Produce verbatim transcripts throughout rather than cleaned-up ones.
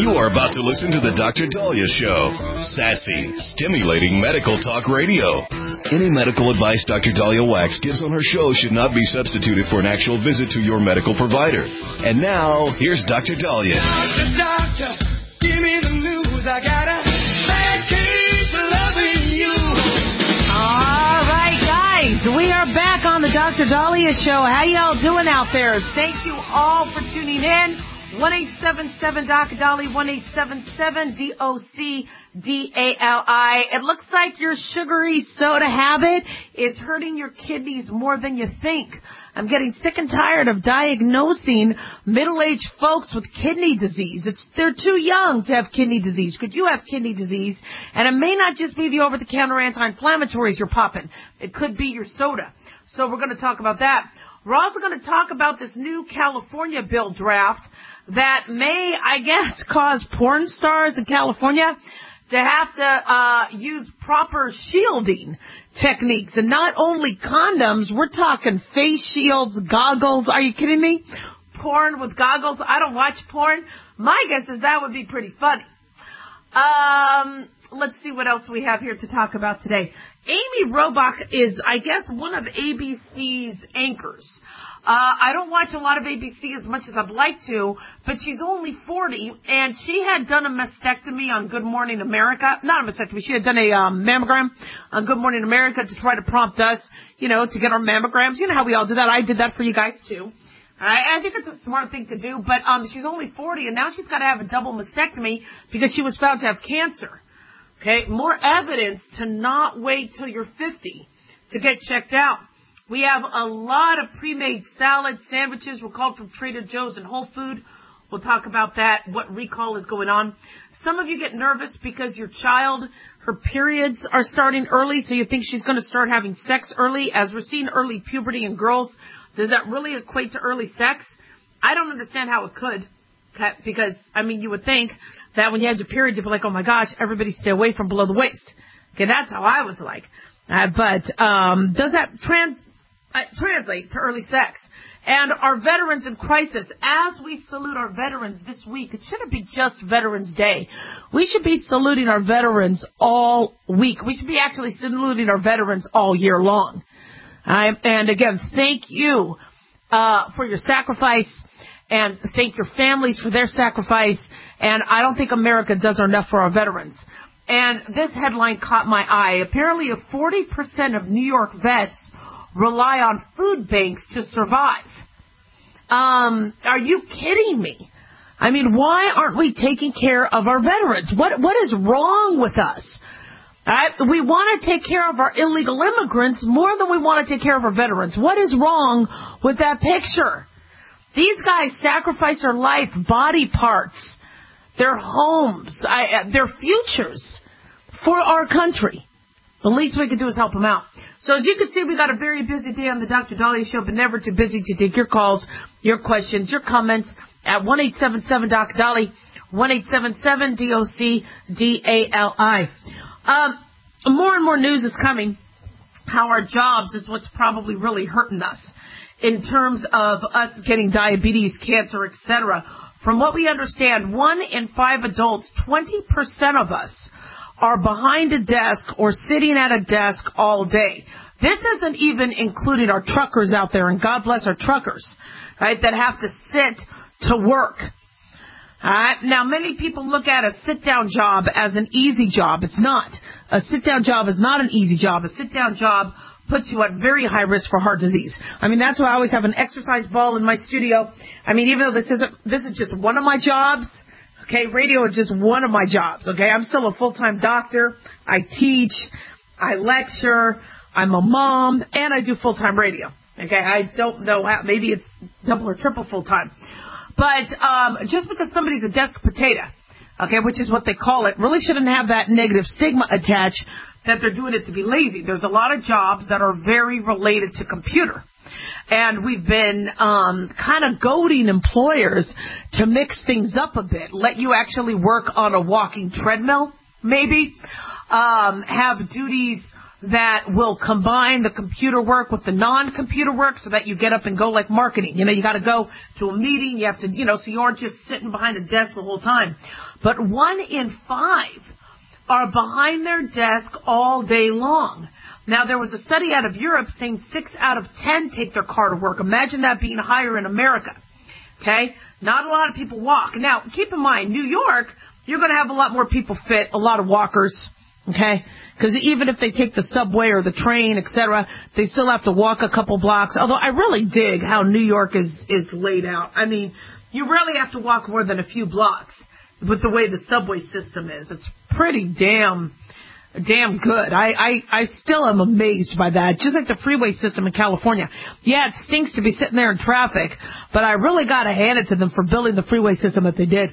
You are about to listen to the Doctor Dahlia Show. Sassy, stimulating medical talk radio. Any medical advice Doctor Dahlia Wax gives on her show should not be substituted for an actual visit to your medical provider. And now, here's Doctor Dahlia. Doctor, doctor, give me the news. I got a bad case of loving you. All right, guys, we are back on the Doctor Dahlia Show. How y'all doing out there? Thank you all for tuning in. one eight seven seven D O C D A L I, one eight seven seven D O C D A L I. It looks like your sugary soda habit is hurting your kidneys more than you think. I'm getting sick and tired of diagnosing middle-aged folks with kidney disease. It's, they're too young to have kidney disease. Could you have kidney disease? And it may not just be the over-the-counter anti-inflammatories you're popping. It could be your soda. So we're going to talk about that. We're also going to talk about this new California bill draft that may, I guess, cause porn stars in California to have to uh use proper shielding techniques. And not only condoms, we're talking face shields, goggles. Are you kidding me? Porn with goggles. I don't watch porn. My guess is that would be pretty funny. Um, let's see what else we have here to talk about today. Amy Robach is, I guess, one of A B C's anchors. Uh, I don't watch a lot of A B C as much as I'd like to, but she's only forty, and she had done a mastectomy on Good Morning America. Not a mastectomy, she had done a um, mammogram on Good Morning America to try to prompt us, you know, to get our mammograms. You know how we all do that. I did that for you guys, too. I, I think it's a smart thing to do, but um, she's only forty, and now she's got to have a double mastectomy because she was found to have cancer. Okay, more evidence to not wait till you're fifty to get checked out. We have a lot of pre-made salad sandwiches. We're called from Trader Joe's and Whole Food. We'll talk about that, what recall is going on. Some of you get nervous because your child, her periods are starting early, so you think she's going to start having sex early. As we're seeing early puberty in girls, does that really equate to early sex? I don't understand how it could, because, I mean, you would think that when you had your period, you'd be like, oh, my gosh, everybody stay away from below the waist. Okay, that's how I was like. Uh, but um, does that trans... Uh, translate to early sex? And our veterans in crisis, as we salute our veterans this week, it shouldn't be just Veterans Day. We should be saluting our veterans all week. We should be actually saluting our veterans all year long. Uh, and again, thank you uh, for your sacrifice, and thank your families for their sacrifice. And I don't think America does enough for our veterans. And this headline caught my eye. Apparently, forty percent of New York vets rely on food banks to survive. Um, are you kidding me? I mean, why aren't we taking care of our veterans? What What is wrong with us? Right? We want to take care of our illegal immigrants more than we want to take care of our veterans. What is wrong with that picture? These guys sacrifice their life, body parts, their homes, I, their futures for our country. The least we can do is help them out. So as you can see, we got a very busy day on the Doctor Dahlia Show, but never too busy to take your calls, your questions, your comments at one eight seven seven D O C D A L I, one eight seven seven D O C D A L I. Um, more and more news is coming how our jobs is what's probably really hurting us in terms of us getting diabetes, cancer, et cetera. From what we understand, one in five adults, twenty percent of us, are behind a desk or sitting at a desk all day. This isn't even including our truckers out there, and God bless our truckers, right, that have to sit to work. All right? Now, many people look at a sit-down job as an easy job. It's not. A sit-down job is not an easy job. A sit-down job puts you at very high risk for heart disease. I mean, that's why I always have an exercise ball in my studio. I mean, even though this isn't, this is just one of my jobs. Okay, radio is just one of my jobs, okay? I'm still a full-time doctor. I teach. I lecture. I'm a mom. And I do full-time radio, okay? I don't know how. Maybe it's double or triple full-time. But um, just because somebody's a desk potato, okay, which is what they call it, really shouldn't have that negative stigma attached that they're doing it to be lazy. There's a lot of jobs that are very related to computer. And we've been um, kind of goading employers to mix things up a bit, let you actually work on a walking treadmill, maybe, um, have duties that will combine the computer work with the non-computer work so that you get up and go like marketing. You know, you got to go to a meeting. You have to, you know, so you aren't just sitting behind a desk the whole time. But one in five are behind their desk all day long. Now, there was a study out of Europe saying six out of ten take their car to work. Imagine that being higher in America. Okay? Not a lot of people walk. Now, keep in mind, New York, you're going to have a lot more people fit, a lot of walkers. Okay? Because even if they take the subway or the train, et cetera, they still have to walk a couple blocks. Although I really dig how New York is, is laid out. I mean, you rarely have to walk more than a few blocks with the way the subway system is. It's pretty damn, damn good. I, I, I still am amazed by that. Just like the freeway system in California. Yeah, it stinks to be sitting there in traffic, but I really got to hand it to them for building the freeway system that they did.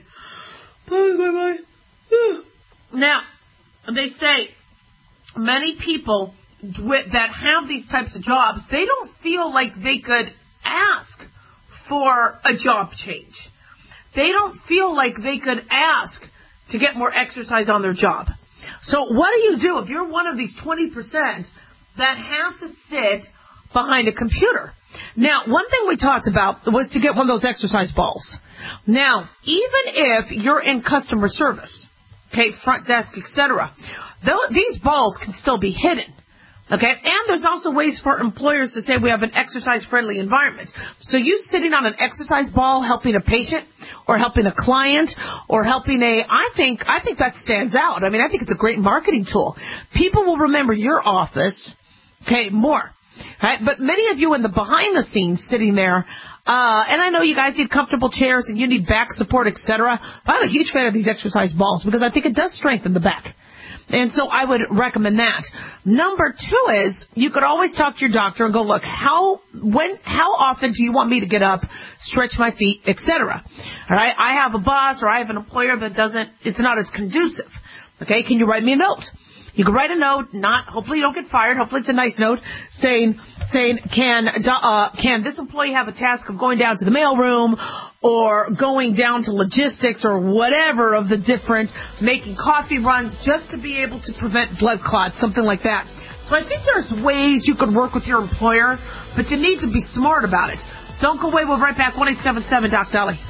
Now, they say many people that have these types of jobs, they don't feel like they could ask for a job change. They don't feel like they could ask to get more exercise on their job. So what do you do if you're one of these twenty percent that have to sit behind a computer? Now, one thing we talked about was to get one of those exercise balls. Now, even if you're in customer service, okay, front desk, et cetera, these balls can still be hidden. Okay, and there's also ways for employers to say we have an exercise-friendly environment. So you sitting on an exercise ball helping a patient or helping a client or helping a, I think, I think that stands out. I mean, I think it's a great marketing tool. People will remember your office, okay, more. Right? But many of you in the behind the scenes sitting there, uh, and I know you guys need comfortable chairs and you need back support, et cetera. I'm a huge fan of these exercise balls because I think it does strengthen the back. And so I would recommend that. Number two is you could always talk to your doctor and go, look, how when how often do you want me to get up, stretch my feet, et cetera. All right, I have a boss or I have an employer that doesn't, it's not as conducive. Okay, can you write me a note? You can write a note, not, hopefully you don't get fired, hopefully it's a nice note, saying, saying, can, uh, can this employee have a task of going down to the mailroom or going down to logistics or whatever of the different, making coffee runs just to be able to prevent blood clots, something like that. So I think there's ways you could work with your employer, but you need to be smart about it. Don't go away, we'll be right back, one eight seven seven Doc Dolly.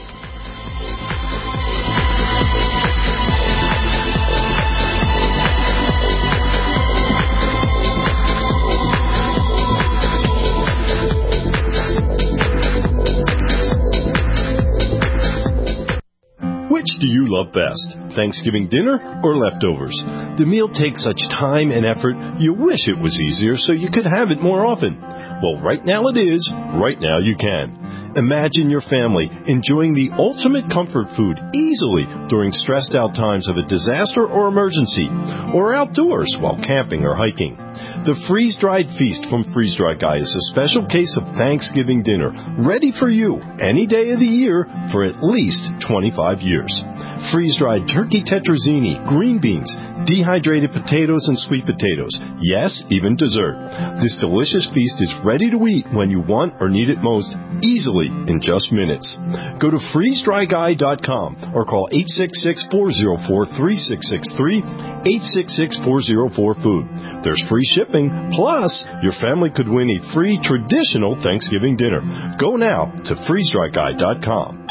Which do you love best, Thanksgiving dinner or leftovers? The meal takes such time and effort, you wish it was easier so you could have it more often. Well, right now it is. Right now you can. Imagine your family enjoying the ultimate comfort food easily during stressed out times of a disaster or emergency, or outdoors while camping or hiking. The freeze-dried feast from Freeze Dry Guy is a special case of Thanksgiving dinner, ready for you any day of the year for at least twenty-five years. Freeze-dried turkey tetrazzini, green beans, dehydrated potatoes and sweet potatoes. Yes, even dessert. This delicious feast is ready to eat when you want or need it most, easily in just minutes. Go to freeze dry guy dot com or call eight six six, four zero four, three six six three, eight six six, four zero four, food. There's free shipping, plus your family could win a free traditional Thanksgiving dinner. Go now to freeze dry guy dot com.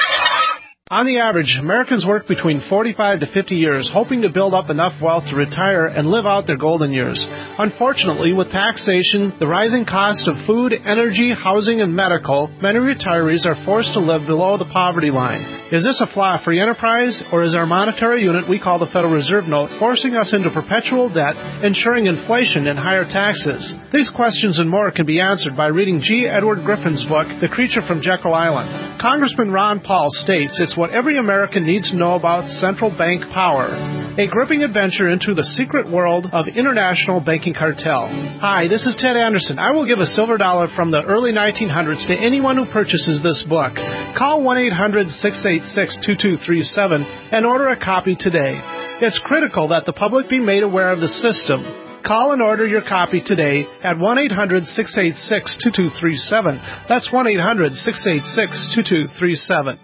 On the average, Americans work between forty-five to fifty years, hoping to build up enough wealth to retire and live out their golden years. Unfortunately, with taxation, the rising cost of food, energy, housing, and medical, many retirees are forced to live below the poverty line. Is this a flaw free enterprise, or is our monetary unit we call the Federal Reserve Note forcing us into perpetual debt, ensuring inflation and higher taxes? These questions and more can be answered by reading G. Edward Griffin's book, The Creature from Jekyll Island. Congressman Ron Paul states it's what every American needs to know about central bank power. A gripping adventure into the secret world of international banking cartel. Hi, this is Ted Anderson. I will give a silver dollar from the early nineteen hundreds to anyone who purchases this book. Call one eight hundred, six eight six, two two three seven and order a copy today. It's critical that the public be made aware of the system. Call and order your copy today at one eight hundred, six eight six, two two three seven. That's one eight hundred, six eight six, two two three seven.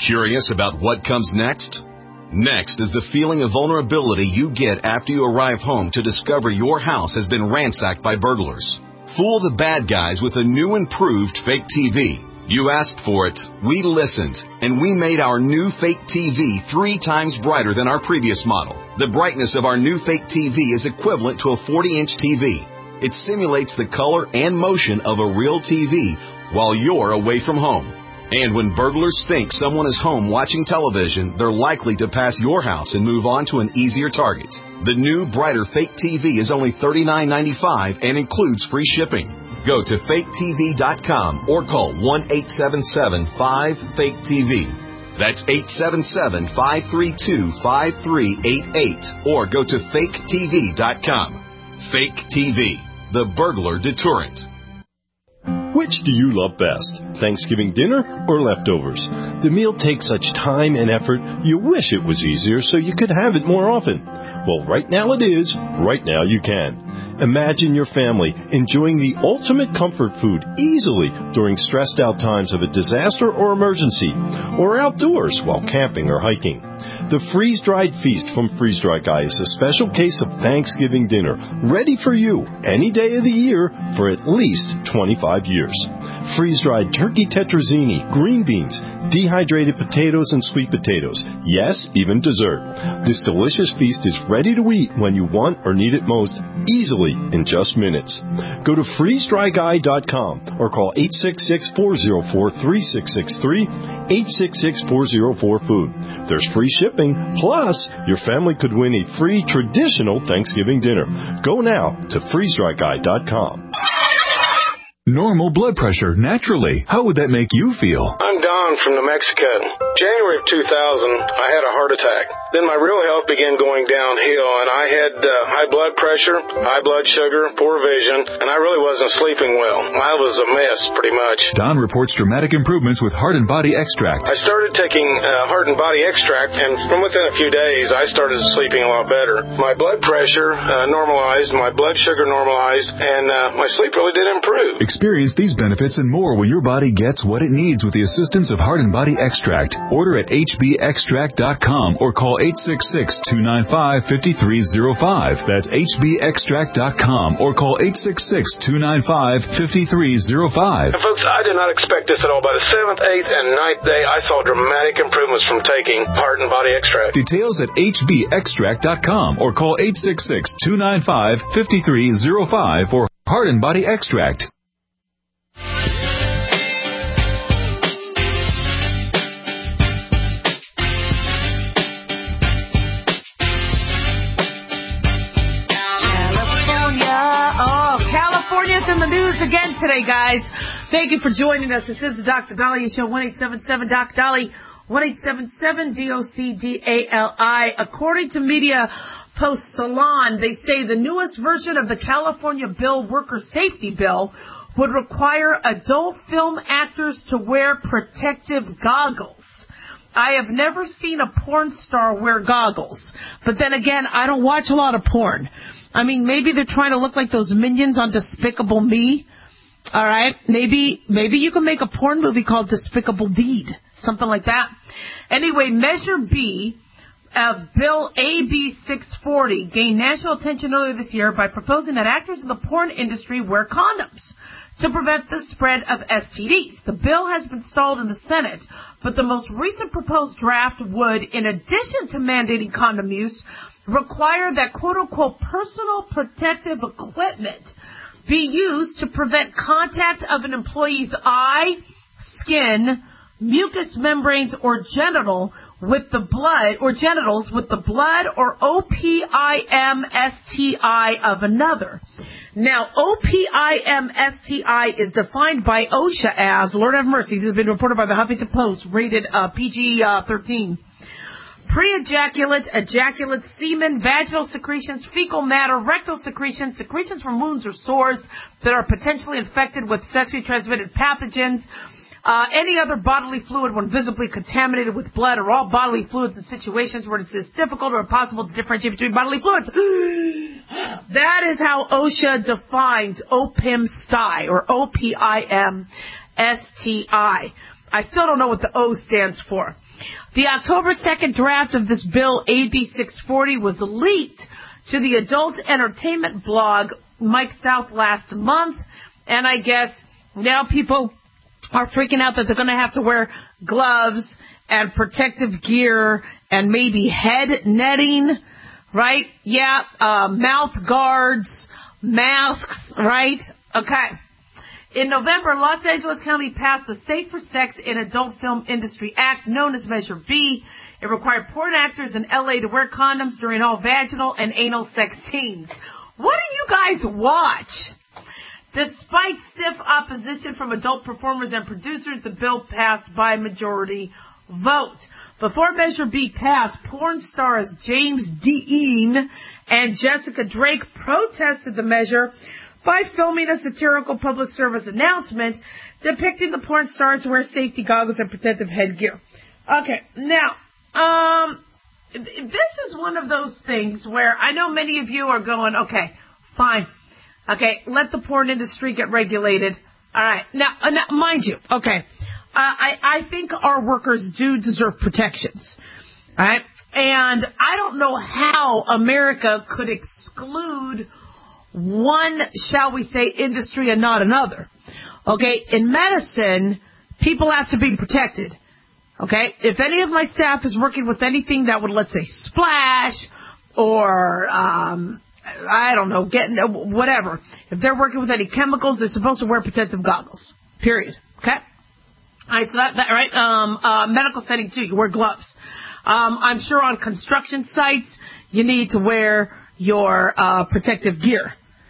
Curious about what comes next? Next is the feeling of vulnerability you get after you arrive home to discover your house has been ransacked by burglars. Fool the bad guys with a new improved fake T V. You asked for it, we listened, and we made our new fake T V three times brighter than our previous model. The brightness of our new fake T V is equivalent to a forty-inch T V. It simulates the color and motion of a real T V while you're away from home. And when burglars think someone is home watching television, they're likely to pass your house and move on to an easier target. The new, brighter fake T V is only thirty-nine ninety-five and includes free shipping. Go to fake T V dot com or call one eight seven seven five fake T V. That's eight seven seven, five three two, five three eight eight or go to fake T V dot com. Fake T V, the burglar deterrent. Which do you love best, Thanksgiving dinner or leftovers? The meal takes such time and effort, you wish it was easier so you could have it more often. Well, right now it is. Right now you can. Imagine your family enjoying the ultimate comfort food easily during stressed out times of a disaster or emergency, or outdoors while camping or hiking. The freeze-dried feast from Freeze Dry Guy is a special case of Thanksgiving dinner, ready for you any day of the year for at least twenty-five years. Freeze-dried turkey tetrazzini, green beans, dehydrated potatoes, and sweet potatoes. Yes, even dessert. This delicious feast is ready to eat when you want or need it most, easily in just minutes. Go to freeze dry guy dot com or call eight six six, four zero four, three six six three, eight six six, four zero four, food. There's free shipping, plus your family could win a free traditional Thanksgiving dinner. Go now to freeze dry guy dot com. Normal blood pressure, naturally. How would that make you feel? I'm Don from New Mexico. January of two thousand, I had a heart attack. Then my real health began going downhill, and I had uh, high blood pressure, high blood sugar, poor vision, and I really wasn't sleeping well. I was a mess, pretty much. Don reports dramatic improvements with Heart and Body Extract. I started taking uh, Heart and Body Extract, and from within a few days, I started sleeping a lot better. My blood pressure uh, normalized, my blood sugar normalized, and uh, my sleep really did improve. Experience these benefits and more when your body gets what it needs with the assistance of Heart and Body Extract. Order at H B extract dot com or call eight six six, two nine five, five three zero five. That's H B extract dot com or call eight six six, two nine five, five three zero five. And folks, I did not expect this at all. By the seventh, eighth, and ninth day, I saw dramatic improvements from taking Heart and Body Extract. Details at H B extract dot com or call eight six six, two nine five, five three zero five for Heart and Body Extract. In the news again today, guys. Thank you for joining us. This is the Doctor Dahlia Show, one eight seven seven Doc Dolly, one eight seven seven D O C D A L I. According to Media Post Salon, they say the newest version of the California Bill, Worker Safety Bill, would require adult film actors to wear protective goggles. I have never seen a porn star wear goggles. But then again, I don't watch a lot of porn. I mean, maybe they're trying to look like those minions on Despicable Me. All right? Maybe maybe you can make a porn movie called Despicable Deed. Something like that. Anyway, Measure B of Bill A B six forty gained national attention earlier this year by proposing that actors in the porn industry wear condoms to prevent the spread of S T Ds. The bill has been stalled in the Senate, but the most recent proposed draft would, in addition to mandating condom use, require that quote-unquote personal protective equipment be used to prevent contact of an employee's eye, skin, mucous membranes, or genital with the blood, or genitals with the blood or O P I M S T I of another. Now, O P I M S T I is defined by OSHA as, Lord have mercy, this has been reported by the Huffington Post, rated uh, P G thirteen. Pre-ejaculate, ejaculate, semen, vaginal secretions, fecal matter, rectal secretions, secretions from wounds or sores that are potentially infected with sexually transmitted pathogens, uh, any other bodily fluid when visibly contaminated with blood, or all bodily fluids in situations where it is difficult or impossible to differentiate between bodily fluids. That is how OSHA defines O P I M S T I, or O P I M S T I. I still don't know what the O stands for. The October second draft of this bill, A B six forty, was leaked to the adult entertainment blog Mike South last month, and I guess now people are freaking out that they're going to have to wear gloves and protective gear and maybe head netting, right? Yeah, uh, mouth guards, masks, right? Okay. In November, Los Angeles County passed the Safer Sex in Adult Film Industry Act, known as Measure B. It required porn actors in L A to wear condoms during all vaginal and anal sex scenes. What do you guys watch? Despite stiff opposition from adult performers and producers, the bill passed by majority vote. Before Measure B passed, porn stars James Dean and Jessica Drake protested the measure by filming a satirical public service announcement depicting the porn stars who wear safety goggles and protective headgear. Okay, now, um, this is one of those things where I know many of you are going, okay, fine. Okay, let the porn industry get regulated. All right. Now, uh, now mind you, okay, uh, I, I think our workers do deserve protections. All right. And I don't know how America could exclude one, shall we say, industry and not another. Okay. In medicine, people have to be protected. Okay. If any of my staff is working with anything that would, let's say, splash or, um, I don't know, getting whatever. If they're working with any chemicals, they're supposed to wear protective goggles. Period. Okay? All right, so that, that right? Um, uh, medical setting too, you wear gloves. Um, I'm sure on construction sites, you need to wear your uh, protective gear.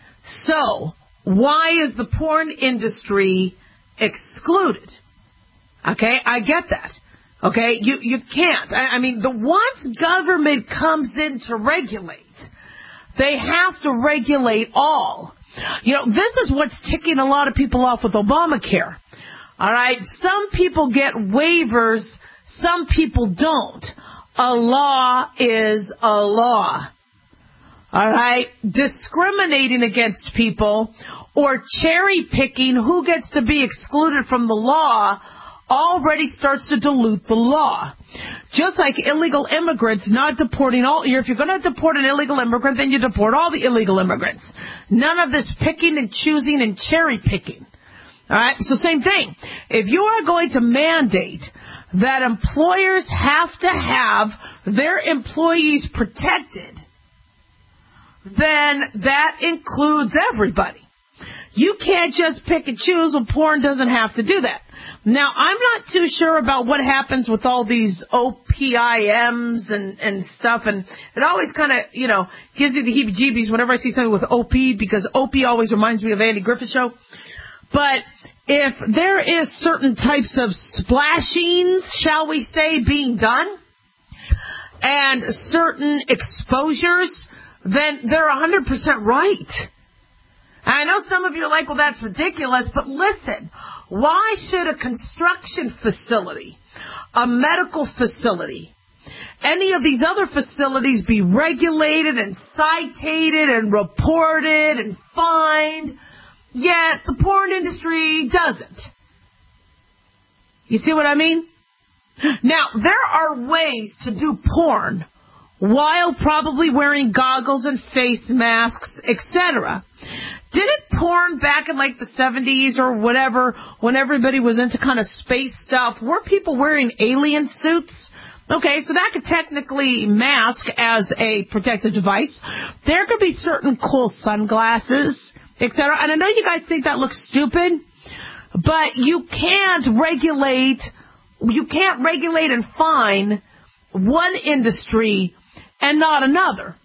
So, why is the porn industry excluded? Okay, I get that. Okay, you you can't. I, I mean, the once government comes in to regulate, they have to regulate all. You know, this is what's ticking a lot of people off with Obamacare. All right? Some people get waivers, some people don't. A law is a law. All right? Discriminating against people or cherry picking who gets to be excluded from the law already starts to dilute the law. Just like illegal immigrants not deporting all, if you're going to deport an illegal immigrant, then you deport all the illegal immigrants. None of this picking and choosing and cherry picking. All right? So same thing. If you are going to mandate that employers have to have their employees protected, then that includes everybody. You can't just pick and choose. Well, porn doesn't have to do that. Now, I'm not too sure about what happens with all these O P I Ms and, and stuff, and it always kind of, you know, gives you the heebie-jeebies whenever I see something with O P, because O P always reminds me of Andy Griffith Show. But if there is certain types of splashings, shall we say, being done, and certain exposures, then they're one hundred percent right. I know some of you are like, well, that's ridiculous, but listen, why should a construction facility, a medical facility, any of these other facilities be regulated and cited and reported and fined, yet the porn industry doesn't? You see what I mean? Now, there are ways to do porn while probably wearing goggles and face masks, et cetera. Didn't porn back in like the seventies or whatever, when everybody was into kind of space stuff, were people wearing alien suits? Okay, so that could technically mask as a protective device. There could be certain cool sunglasses, et cetera. And I know you guys think that looks stupid, but you can't regulate, you can't regulate and fine one industry and not another.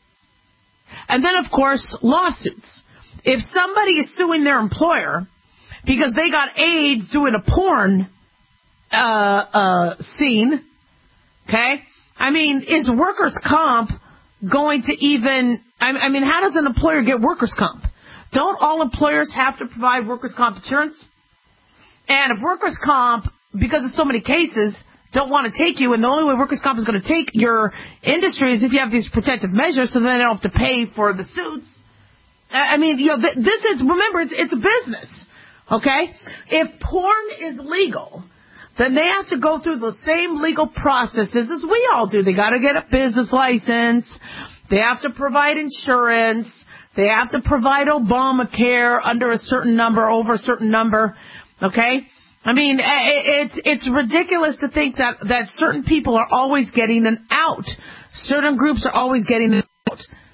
And then, of course, lawsuits. If somebody is suing their employer because they got AIDS doing a porn uh, uh, scene, okay, I mean, is workers' comp going to even, I, I mean, how does an employer get workers' comp? Don't all employers have to provide workers' comp insurance? And if workers' comp, because of so many cases, don't want to take you, and the only way workers' comp is going to take your industry is if you have these protective measures, so then they don't have to pay for the suits. I mean, you know, th- this is, remember, it's, it's a business, okay? If porn is legal, then they have to go through the same legal processes as we all do. They got to get a business license. They have to provide insurance. They have to provide Obamacare under a certain number, over a certain number. Okay? I mean, it's it's ridiculous to think that, that certain people are always getting an out. Certain groups are always getting an out.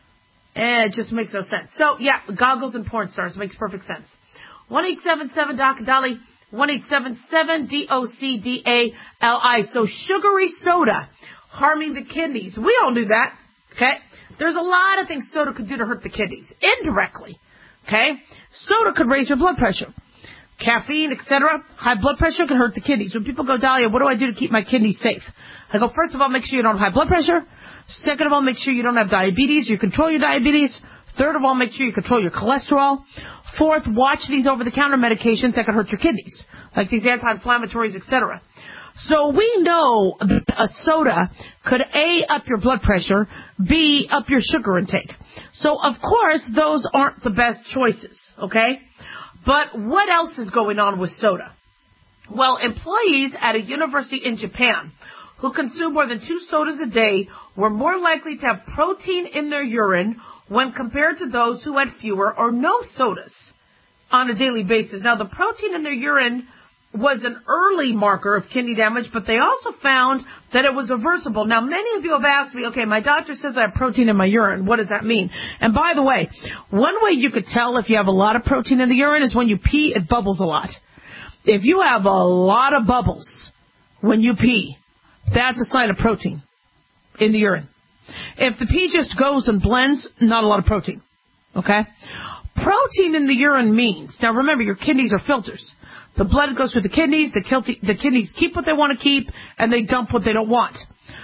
It just makes no sense. So, yeah, goggles and porn stars makes perfect sense. one eight seven seven D O C D A L I, one eight seven seven D O C D A L I. So sugary soda harming the kidneys. We all knew that, okay? There's a lot of things soda could do to hurt the kidneys, indirectly, okay? Soda could raise your blood pressure. Caffeine, et cetera, high blood pressure can hurt the kidneys. When people go, Dahlia, what do I do to keep my kidneys safe? I go, first of all, make sure you don't have high blood pressure. Second of all, make sure you don't have diabetes. You control your diabetes. Third of all, make sure you control your cholesterol. Fourth, watch these over-the-counter medications that could hurt your kidneys, like these anti-inflammatories, et cetera. So we know that a soda could A, up your blood pressure, B, up your sugar intake. So, of course, those aren't the best choices, okay? But what else is going on with soda? Well, employees at a university in Japan who consume more than two sodas a day were more likely to have protein in their urine when compared to those who had fewer or no sodas on a daily basis. Now, the protein in their urine was an early marker of kidney damage, but they also found that it was reversible. Now, many of you have asked me, okay, my doctor says I have protein in my urine. What does that mean? And by the way, one way you could tell if you have a lot of protein in the urine is when you pee, it bubbles a lot. If you have a lot of bubbles when you pee, that's a sign of protein in the urine. If the pee just goes and blends, not a lot of protein. Okay? Protein in the urine means, now remember, your kidneys are filters. The blood goes through the kidneys, the, kilti, the kidneys keep what they want to keep, and they dump what they don't want.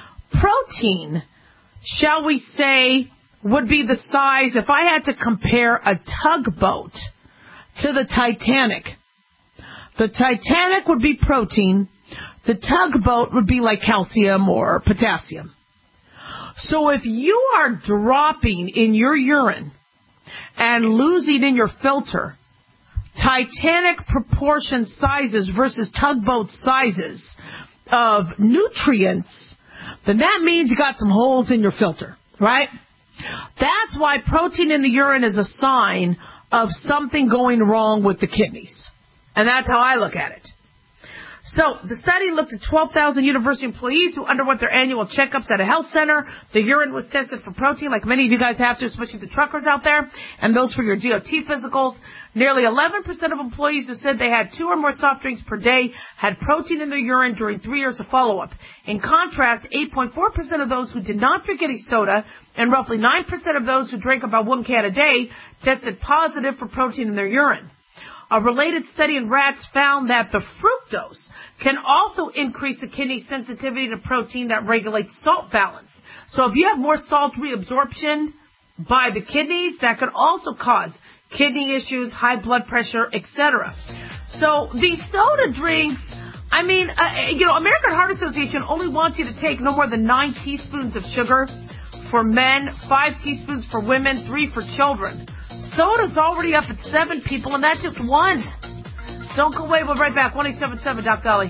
Protein, shall we say, would be the size, if I had to compare a tugboat to the Titanic, the Titanic would be protein, the tugboat would be like calcium or potassium. So if you are dropping in your urine and losing in your filter Titanic proportion sizes versus tugboat sizes of nutrients, then that means you got some holes in your filter, right? That's why protein in the urine is a sign of something going wrong with the kidneys. And that's how I look at it. So the study looked at twelve thousand university employees who underwent their annual checkups at a health center. The urine was tested for protein, like many of you guys have to, especially the truckers out there, and those for your D O T physicals. Nearly eleven percent of employees who said they had two or more soft drinks per day had protein in their urine during three years of follow-up. In contrast, eight point four percent of those who did not drink any soda and roughly nine percent of those who drank about one can a day tested positive for protein in their urine. A related study in rats found that the fructose can also increase the kidney sensitivity to protein that regulates salt balance. So if you have more salt reabsorption by the kidneys, that could also cause kidney issues, high blood pressure, et cetera. So these soda drinks, I mean, uh, you know, American Heart Association only wants you to take no more than nine teaspoons of sugar for men, five teaspoons for women, three for children. Soda's already up at seven, people, and that's just one. Don't go away. We'll be right back. one eight seven seven, Doc Dolly.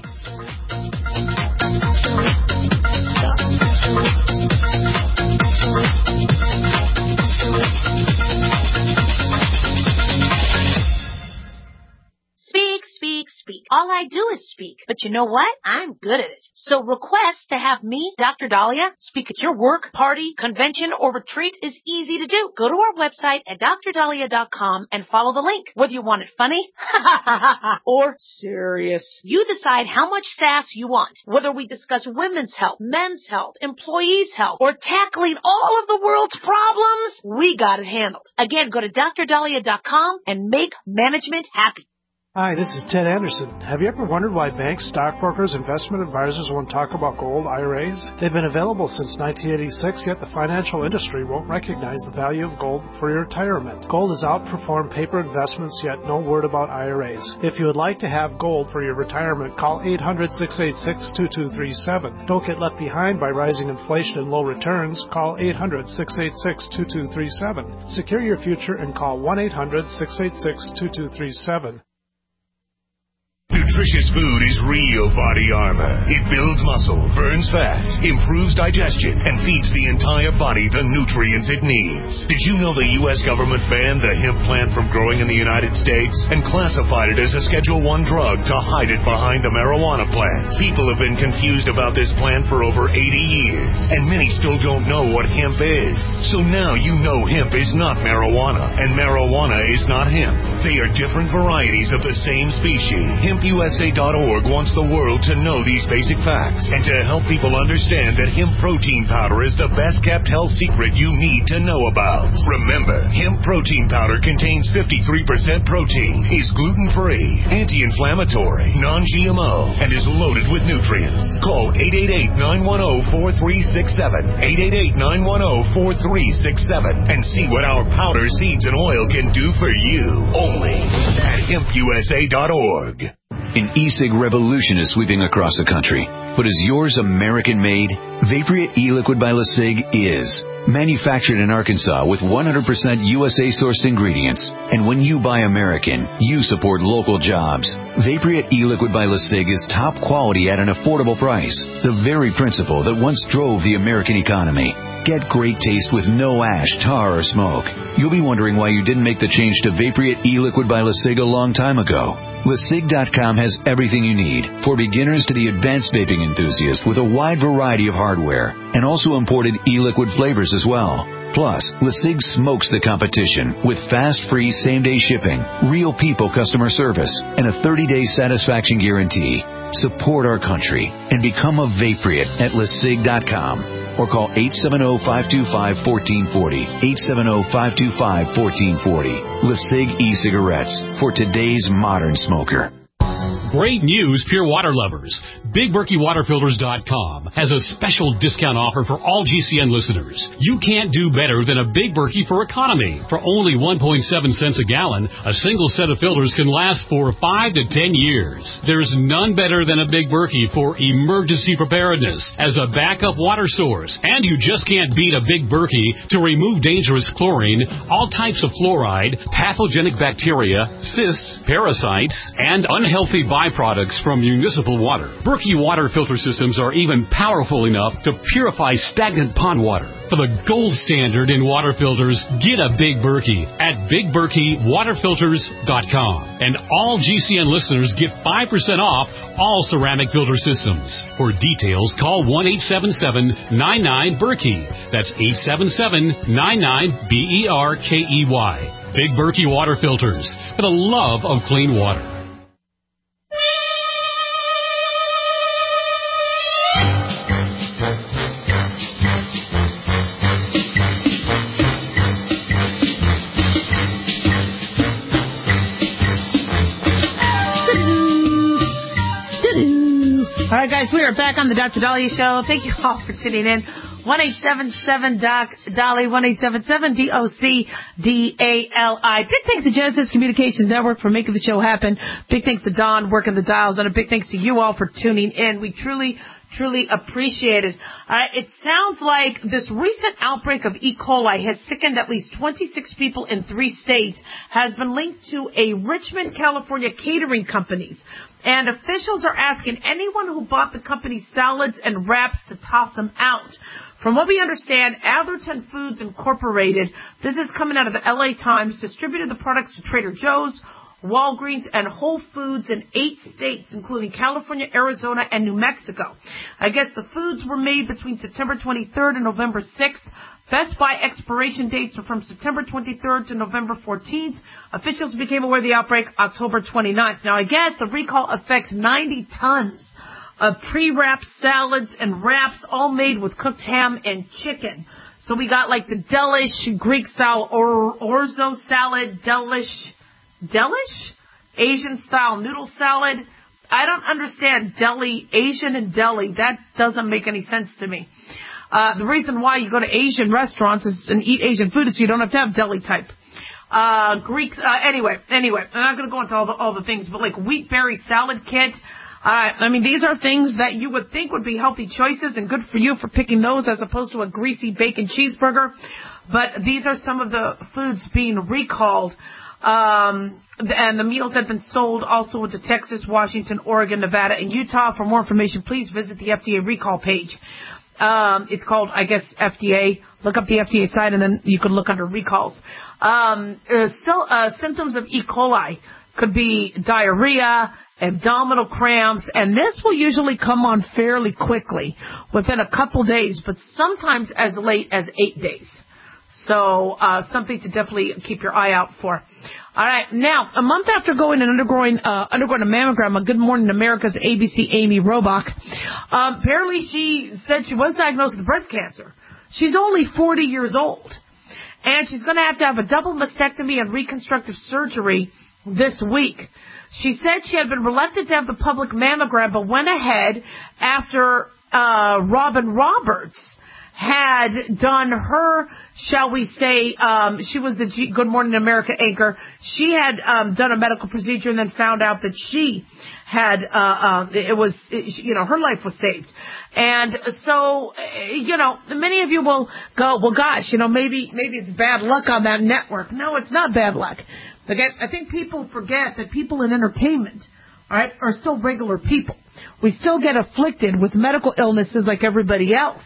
Speak, speak, speak. All I do is speak. But you know what? I'm good at it. So request to have me, Doctor Dahlia, speak at your work, party, convention, or retreat is easy to do. Go to our website at D R dahlia dot com and follow the link. Whether you want it funny or serious, you decide how much sass you want. Whether we discuss women's health, men's health, employees' health, or tackling all of the world's problems, we got it handled. Again, go to D R dahlia dot com and make management happy. Hi, this is Ted Anderson. Have you ever wondered why banks, stockbrokers, investment advisors won't talk about gold I R As? They've been available since nineteen eighty-six, yet the financial industry won't recognize the value of gold for your retirement. Gold has outperformed paper investments, yet no word about I R As. If you would like to have gold for your retirement, call eight hundred, six eight six, two two three seven. Don't get left behind by rising inflation and low returns. Call eight hundred, six eight six, two two three seven. Secure your future and call one eight hundred, six eight six, two two three seven. nutritious food is real body armor. It builds muscle, burns fat, improves digestion, and feeds the entire body the nutrients it needs. Did you know the U S government banned the hemp plant from growing in the United States and classified it as a Schedule one drug to hide it behind the marijuana plant? People have been confused about this plant for over eighty years, and many still don't know what hemp is. So now you know hemp is not marijuana, and marijuana is not hemp. They are different varieties of the same species. hemp u s a dot org wants the world to know these basic facts and to help people understand that hemp protein powder is the best kept health secret you need to know about. Remember, hemp protein powder contains fifty-three percent protein, is gluten-free, anti-inflammatory, non-G M O, and is loaded with nutrients. Call eight eight eight, nine one zero, four three six seven, eight eight eight, nine one zero, four three six seven, and see what our powder, seeds, and oil can do for you. Only at hemp u s a dot org. An e-cig revolution is sweeping across the country. But is yours American-made? Vaporeate e-liquid by LeSig is. Manufactured in Arkansas with one hundred percent U S A-sourced ingredients. And when you buy American, you support local jobs. Vaporeate e-liquid by LeSig is top quality at an affordable price. The very principle that once drove the American economy. Get great taste with no ash, tar, or smoke. You'll be wondering why you didn't make the change to Vaporeate e-liquid by LeSig a long time ago. LeSig dot com has everything you need, for beginners to the advanced vaping enthusiast, with a wide variety of hardware, and also imported e-liquid flavors as well. Plus, LeSig smokes the competition with fast, free, same-day shipping, real people customer service, and a thirty-day satisfaction guarantee. Support our country and become a Vaporeate at LeSig dot com. Or call eight seven zero, five two five, one four four zero, eight seven zero, five two five, one four four zero. LeSig e-cigarettes for today's modern smoker. Great news, Pure Water lovers. Big Berkey Water Filters dot com has a special discount offer for all G C N listeners. You can't do better than a Big Berkey for economy. For only one point seven cents a gallon, a single set of filters can last for five to ten years. There's none better than a Big Berkey for emergency preparedness as a backup water source. And you just can't beat a Big Berkey to remove dangerous chlorine, all types of fluoride, pathogenic bacteria, cysts, parasites, and unhealthy byproducts from municipal water. Berkey water filter systems are even powerful enough to purify stagnant pond water. For the gold standard in water filters, get a Big Berkey at Big Berkey Water Filters dot com. And all G C N listeners get five percent off all ceramic filter systems. For details, call one eight seven seven, nine nine, Berkey. That's eight seven seven, nine nine, B E R K E Y. Big Berkey Water Filters, for the love of clean water. All right, guys, we are back on the Doctor Dahlia Show. Thank you all for tuning in. one eight seven seven Doc Dolly, one eight seven seven D O C D A L I. Big thanks to Genesis Communications Network for making the show happen. Big thanks to Don working the dials, and a big thanks to you all for tuning in. We truly, truly appreciate it. All right, it sounds like this recent outbreak of E. coli has sickened at least twenty-six people in three states, has been linked to a Richmond, California catering companies. And officials are asking anyone who bought the company's salads and wraps to toss them out. From what we understand, Atherton Foods Incorporated, this is coming out of the L A Times, distributed the products to Trader Joe's, Walgreens, and Whole Foods in eight states, including California, Arizona, and New Mexico. I guess the foods were made between September twenty-third and November sixth. Best Buy expiration dates are from September twenty-third to November fourteenth. Officials became aware of the outbreak October twenty-ninth. Now, I guess the recall affects ninety tons of pre-wrapped salads and wraps, all made with cooked ham and chicken. So we got like the Delish Greek-style or orzo salad, Delish, Delish? Asian-style noodle salad. I don't understand deli, Asian and deli. That doesn't make any sense to me. Uh, the reason why you go to Asian restaurants is, and eat Asian food is so you don't have to have deli type. Uh, Greeks, uh, anyway, anyway, I'm not going to go into all the, all the things, but like wheat berry salad kit. Uh, I mean, these are things that you would think would be healthy choices and good for you for picking those as opposed to a greasy bacon cheeseburger. But these are some of the foods being recalled. Um, and the meals have been sold also into Texas, Washington, Oregon, Nevada, and Utah. For more information, please visit the F D A recall page. Um, it's called, I guess, F D A. Look up the F D A site, and then you can look under recalls. Um, uh, so, uh, symptoms of E. coli could be diarrhea, abdominal cramps, and this will usually come on fairly quickly, within a couple days, but sometimes as late as eight days. So uh, something to definitely keep your eye out for. All right, now, a month after going and undergoing, uh, undergoing a mammogram on Good Morning America's A B C Amy Robach, um, apparently she said she was diagnosed with breast cancer. She's only forty years old, and she's going to have to have a double mastectomy and reconstructive surgery this week. She said she had been reluctant to have the public mammogram, but went ahead after uh, Robin Roberts had done her, shall we say, um, she was the G- Good Morning America anchor. She had um, done a medical procedure and then found out that she had, uh, uh, it was, it, you know, her life was saved. And so, you know, many of you will go, well, gosh, you know, maybe, maybe it's bad luck on that network. No, it's not bad luck. Okay, I think people forget that people in entertainment, all right, are still regular people. We still get afflicted with medical illnesses like everybody else.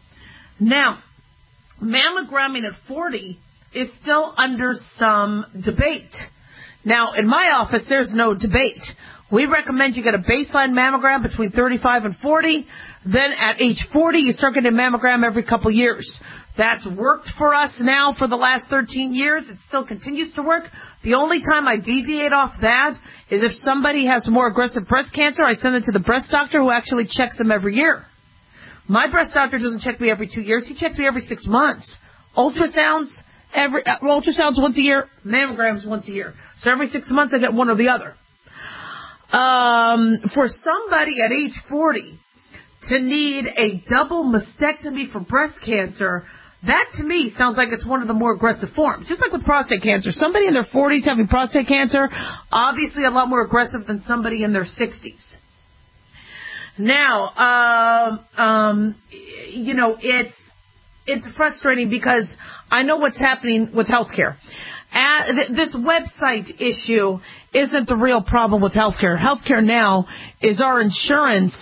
Now, mammogramming at forty is still under some debate. Now, in my office, there's no debate. We recommend you get a baseline mammogram between thirty-five and forty. Then at age forty, you start getting a mammogram every couple years. That's worked for us now for the last thirteen years. It still continues to work. The only time I deviate off that is if somebody has more aggressive breast cancer, I send it to the breast doctor who actually checks them every year. My breast doctor doesn't check me every two years. He checks me every six months. Ultrasounds, every uh, ultrasounds once a year, mammograms once a year. So every six months I get one or the other. Um, for somebody at age forty to need a double mastectomy for breast cancer, that to me sounds like it's one of the more aggressive forms. Just like with prostate cancer. Somebody in their forties having prostate cancer, obviously a lot more aggressive than somebody in their sixties. Now, uh, um, you know, it's it's frustrating because I know what's happening with healthcare. Uh, th- this website issue isn't the real problem with healthcare. Healthcare now is our insurance.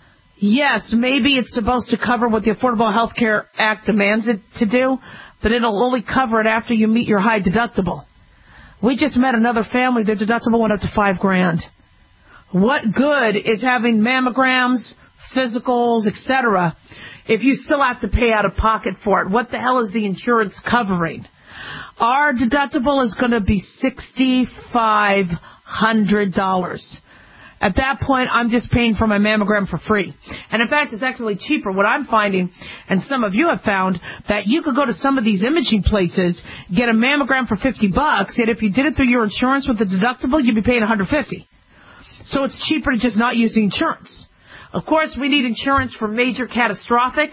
Yes, maybe it's supposed to cover what the Affordable Health Care Act demands it to do, but it'll only cover it after you meet your high deductible. We just met another family. Their deductible went up to five grand. What good is having mammograms, physicals, et cetera, if you still have to pay out of pocket for it? What the hell is the insurance covering? Our deductible is going to be six thousand five hundred dollars. At that point, I'm just paying for my mammogram for free. And in fact, it's actually cheaper. What I'm finding, and some of you have found, that you could go to some of these imaging places, get a mammogram for fifty bucks, yet if you did it through your insurance with the deductible, you'd be paying one hundred fifty. So it's cheaper to just not use the insurance. Of course, we need insurance for major catastrophic,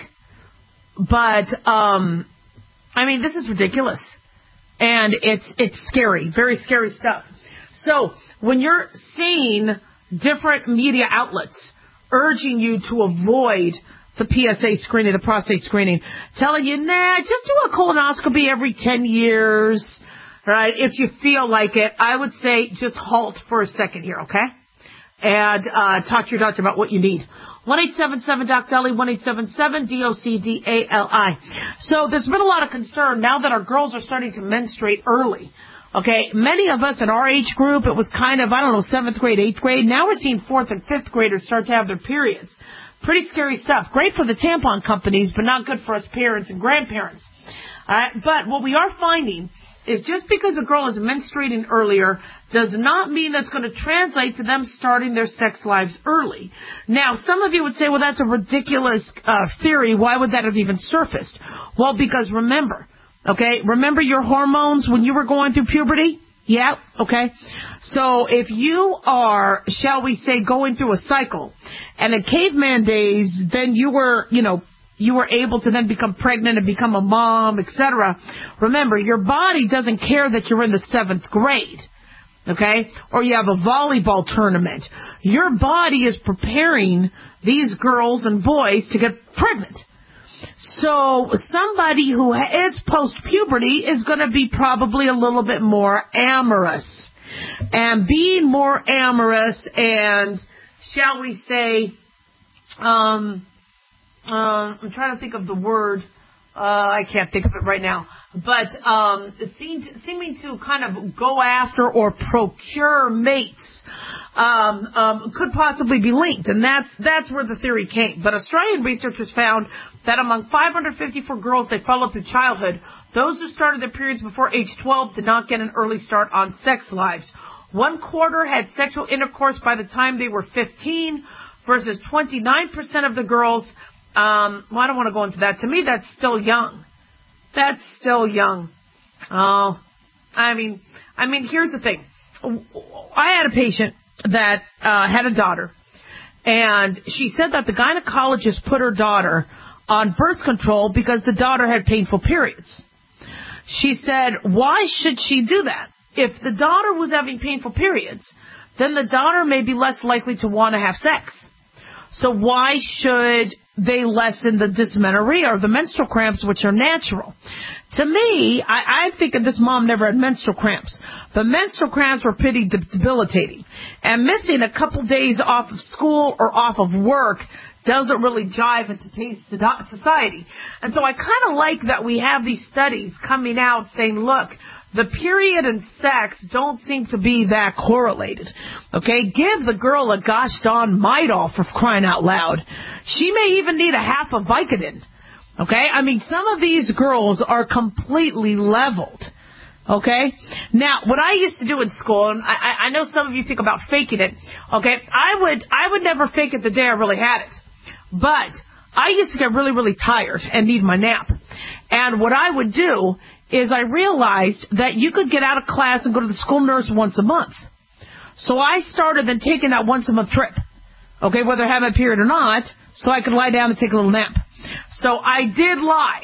but, um, I mean, this is ridiculous. And it's, it's scary, very scary stuff. So when you're seeing different media outlets urging you to avoid the P S A screening, the prostate screening, telling you, nah, just do a colonoscopy every ten years, right? If you feel like it, I would say just halt for a second here, okay? And uh talk to your doctor about what you need. one eight seven seven D O C D A L I, one eight seven seven D O C D A L I. So there's been a lot of concern now that our girls are starting to menstruate early. Okay, many of us in our age group, it was kind of, I don't know, seventh grade, eighth grade. Now we're seeing fourth and fifth graders start to have their periods. Pretty scary stuff. Great for the tampon companies, but not good for us parents and grandparents. All right, but what we are finding is just because a girl is menstruating earlier does not mean that's going to translate to them starting their sex lives early. Now, some of you would say, well, that's a ridiculous uh, theory. Why would that have even surfaced? Well, because remember, okay, remember your hormones when you were going through puberty? Yeah, okay. So if you are, shall we say, going through a cycle, and in caveman days, then you were, you know, you were able to then become pregnant and become a mom, et cetera. Remember, your body doesn't care that you're in the seventh grade, okay, or you have a volleyball tournament. Your body is preparing these girls and boys to get pregnant. So somebody who is post-puberty is going to be probably a little bit more amorous. And being more amorous and, shall we say, um, uh, I'm trying to think of the word. Uh, I can't think of it right now. But um, seem to, seeming to kind of go after or procure mates um, um, could possibly be linked, and that's that's where the theory came. But Australian researchers found that among five hundred fifty-four girls they followed through childhood, those who started their periods before age twelve did not get an early start on sex lives. One quarter had sexual intercourse by the time they were fifteen, versus twenty-nine percent of the girls. Um, well, I don't want to go into that. To me, that's still young. That's still young. Oh, I mean, I mean, here's the thing. I had a patient that uh, had a daughter, and she said that the gynecologist put her daughter on birth control because the daughter had painful periods. She said, why should she do that? If the daughter was having painful periods, then the daughter may be less likely to want to have sex. So why should they lessen the dysmenorrhea or the menstrual cramps, which are natural? To me, I, I think that this mom never had menstrual cramps, but menstrual cramps were pretty debilitating. And missing a couple days off of school or off of work doesn't really jive into today's society. And so I kind of like that we have these studies coming out saying, look, the period and sex don't seem to be that correlated. Okay, give the girl a gosh darn Midol for crying out loud. She may even need a half a Vicodin. Okay, I mean, some of these girls are completely leveled. Okay, now what I used to do in school, and I, I know some of you think about faking it. Okay, I would I would never fake it the day I really had it, but I used to get really really tired and need my nap. And what I would do is I realized that you could get out of class and go to the school nurse once a month. So I started then taking that once a month trip, okay, whether I have a period or not, so I could lie down and take a little nap. So I did lie,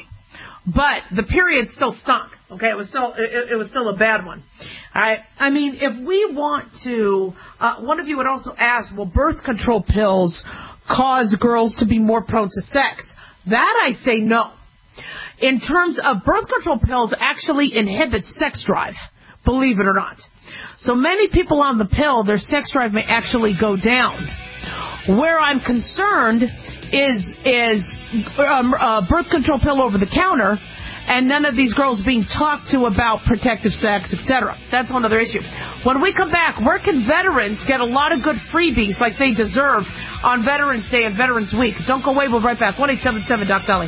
but the period still stunk, okay, it was still, it, it was still a bad one. All right, I mean, if we want to, uh, one of you would also ask, will birth control pills cause girls to be more prone to sex? That I say no. In terms of birth control pills actually inhibit sex drive, believe it or not. So many people on the pill, their sex drive may actually go down. Where I'm concerned is is um, uh, birth control pill over the counter, and none of these girls being talked to about protective sex, et cetera. That's one other issue. When we come back, where can veterans get a lot of good freebies like they deserve on Veterans Day and Veterans Week? Don't go away. We'll be right back. one eight seven seven Doc Dolly.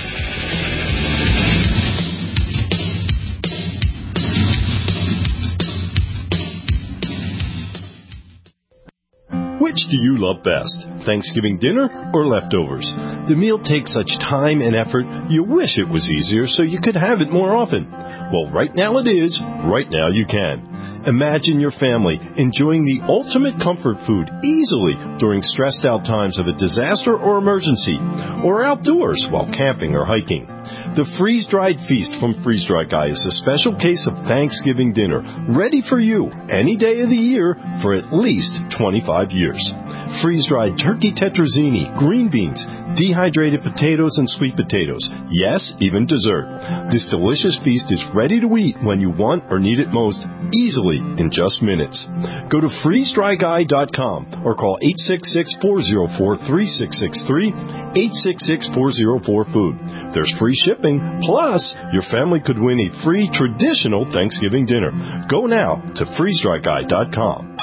Which do you love best, Thanksgiving dinner or leftovers? The meal takes such time and effort, you wish it was easier so you could have it more often. Well, right now it is. Right now you can. Imagine your family enjoying the ultimate comfort food easily during stressed out times of a disaster or emergency, or outdoors while camping or hiking. The freeze-dried feast from Freeze Dry Guy is a special case of Thanksgiving dinner, ready for you any day of the year for at least twenty-five years. Freeze-dried turkey tetrazzini, green beans, dehydrated potatoes and sweet potatoes. Yes, even dessert. This delicious feast is ready to eat when you want or need it most, easily in just minutes. Go to freeze dry guy dot com or call eight six six, four zero four, three six six three, eight six six, four zero four, food. There's free shipping, plus your family could win a free traditional Thanksgiving dinner. Go now to freeze dry guy dot com.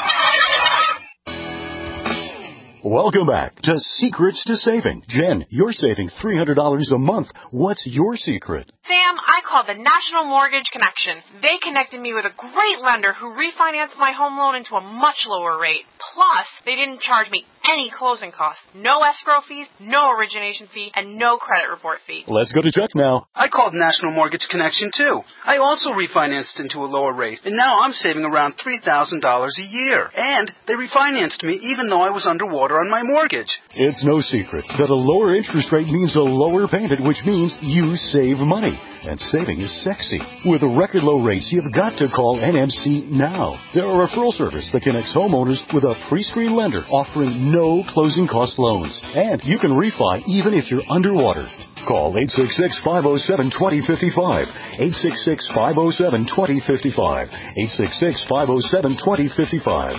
Welcome back to Secrets to Saving. Jen, you're saving three hundred dollars a month. What's your secret? Sam, I called the National Mortgage Connection. They connected me with a great lender who refinanced my home loan into a much lower rate. Plus, they didn't charge me any closing costs. No escrow fees, no origination fee, and no credit report fee. Let's go to Chuck now. I called National Mortgage Connection, too. I also refinanced into a lower rate, and now I'm saving around three thousand dollars a year. And they refinanced me even though I was underwater on my mortgage. It's no secret that a lower interest rate means a lower payment, which means you save money. And saving is sexy. With record low rates, you've got to call N M C now. They're a referral service that connects homeowners with a pre-screened lender offering no closing cost loans. And you can refi even if you're underwater. Call eight six six, five oh seven, two oh five five. eight six six, five oh seven, two oh five five. eight six six, five oh seven, two oh five five.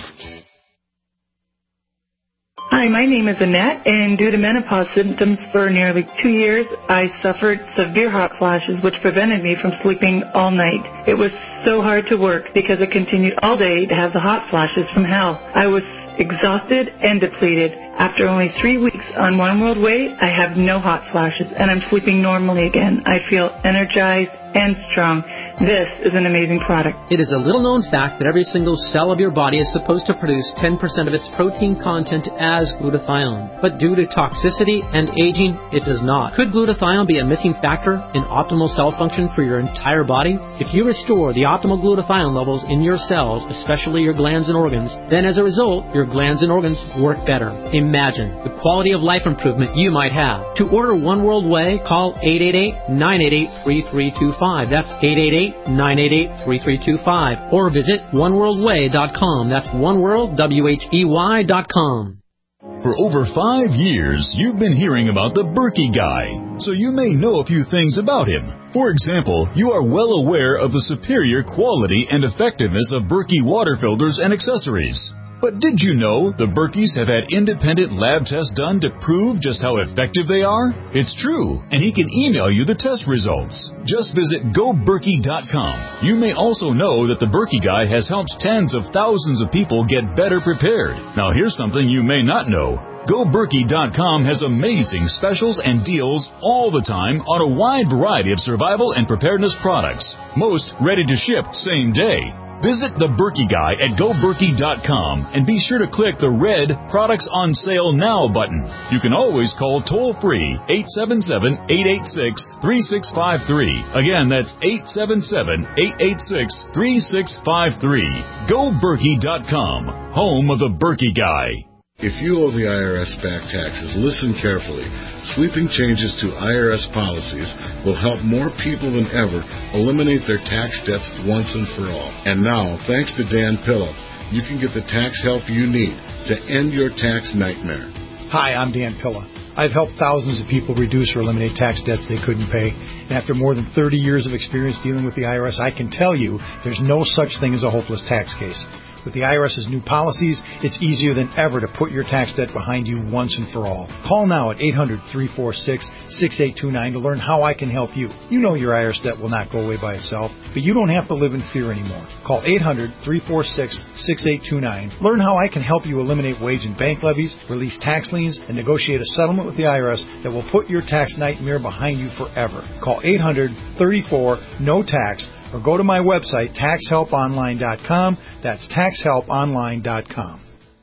Hi, my name is Annette, and due to menopause symptoms for nearly two years, I suffered severe hot flashes, which prevented me from sleeping all night. It was so hard to work because I continued all day to have the hot flashes from hell. I was exhausted and depleted. After only three weeks on One World Way, I have no hot flashes, and I'm sleeping normally again. I feel energized and strong. This is an amazing product. It is a little-known fact that every single cell of your body is supposed to produce ten percent of its protein content as glutathione. But due to toxicity and aging, it does not. Could glutathione be a missing factor in optimal cell function for your entire body? If you restore the optimal glutathione levels in your cells, especially your glands and organs, then as a result, your glands and organs work better. Imagine the quality of life improvement you might have. To order One World Way, call eight eight eight, nine eight eight, three three two five. That's eight eight eight, nine eight eight, three three two five. Or visit one world way dot com. That's oneworld, W H E Y dot com. For over five years, you've been hearing about the Berkey Guy, so you may know a few things about him. For example, you are well aware of the superior quality and effectiveness of Berkey water filters and accessories. But did you know the Berkeys have had independent lab tests done to prove just how effective they are? It's true, and he can email you the test results. Just visit go berkey dot com. You may also know that the Berkey Guy has helped tens of thousands of people get better prepared. Now here's something you may not know. go berkey dot com has amazing specials and deals all the time on a wide variety of survival and preparedness products, most ready to ship same day. Visit the Berkey Guy at go berkey dot com and be sure to click the red Products on Sale Now button. You can always call toll-free eight seven seven, eight eight six, three six five three. Again, that's eight seven seven, eight eight six, three six five three. go berkey dot com, home of the Berkey Guy. If you owe the I R S back taxes, listen carefully. Sweeping changes to I R S policies will help more people than ever eliminate their tax debts once and for all. And now, thanks to Dan Pilla, you can get the tax help you need to end your tax nightmare. Hi, I'm Dan Pilla. I've helped thousands of people reduce or eliminate tax debts they couldn't pay. And after more than thirty years of experience dealing with the I R S, I can tell you there's no such thing as a hopeless tax case. With the I R S's new policies, it's easier than ever to put your tax debt behind you once and for all. Call now at eight hundred, three four six, six eight two nine to learn how I can help you. You know your I R S debt will not go away by itself, but you don't have to live in fear anymore. Call eight hundred, three four six, six eight two nine. Learn how I can help you eliminate wage and bank levies, release tax liens, and negotiate a settlement with the I R S that will put your tax nightmare behind you forever. Call eight hundred, thirty-four, N O T A X or go to my website, tax help online dot com. That's tax help online dot com.